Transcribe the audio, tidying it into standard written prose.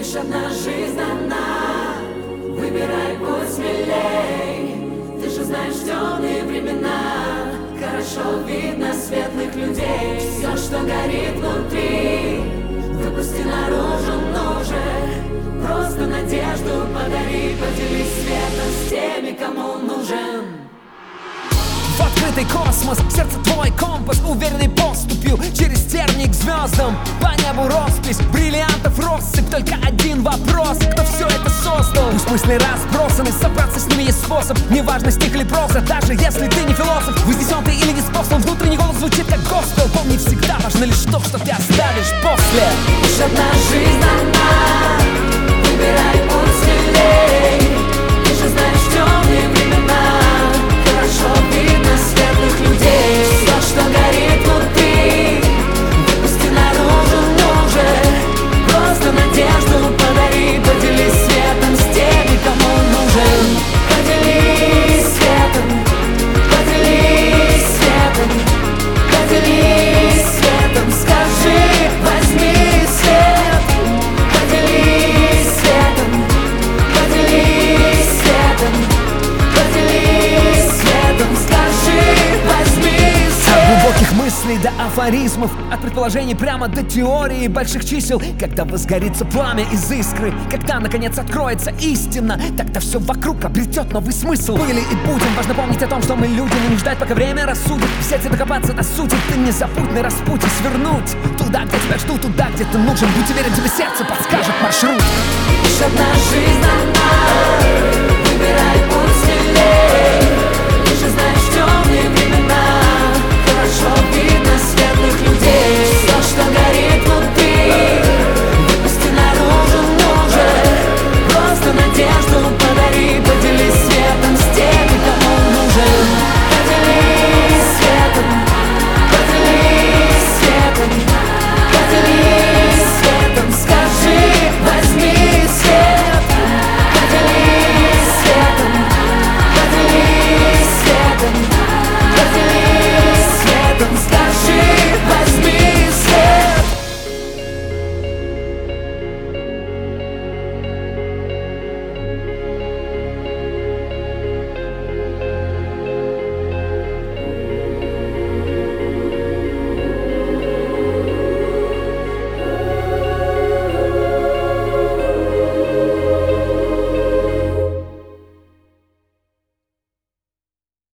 Лишь одна жизнь дана, выбирай путь смелей. Ты же знаешь темные времена, хорошо видно светлых людей. Все, что горит внутри, выпусти наружу ножик. Просто надежду подари, поделись светом с теми, кому нужен. В открытый космос, сердце твой компас, уверенной поступью через терник к звездам. По небу роспись, бриллиантов россыпь, только один вопрос: кто все это создал? Пусть мысли разбросаны, собраться с ними есть способ. Неважно, стих или проза, даже если ты не философ. Вознесен ты или не способ, внутренний голос звучит как госпел. Помни, всегда важно лишь то, что ты оставишь после. Лишь одна жизнь дана, выбирай путь смелей. Ты же знаешь темные времена, хорошо видно светлых людей. Все, что горит внутри, выпусти наружу ножик. Просто надежду подари, поделись светом с теми, кому нужен. Поделись светом, поделись светом, поделись светом. Скажи, возьми свет. Поделись светом, поделись светом, поделись светом. Скажи, возьми свет. От глубоких мыслей до афоризмов, от предположений прямо до теории больших чисел. Когда возгорится пламя из искры, когда наконец откроется истина, тогда все вокруг обретет новый смысл. Были и будем, важно помнить о том, что мы люди, не ждать, пока время рассудит. Взять и докопаться до сути, ты не забудь на распутье свернуть туда, где тебя ждут, туда, где ты нужен. Будь уверен, тебе сердце подскажет маршрут. Лишь одна жизнь дана,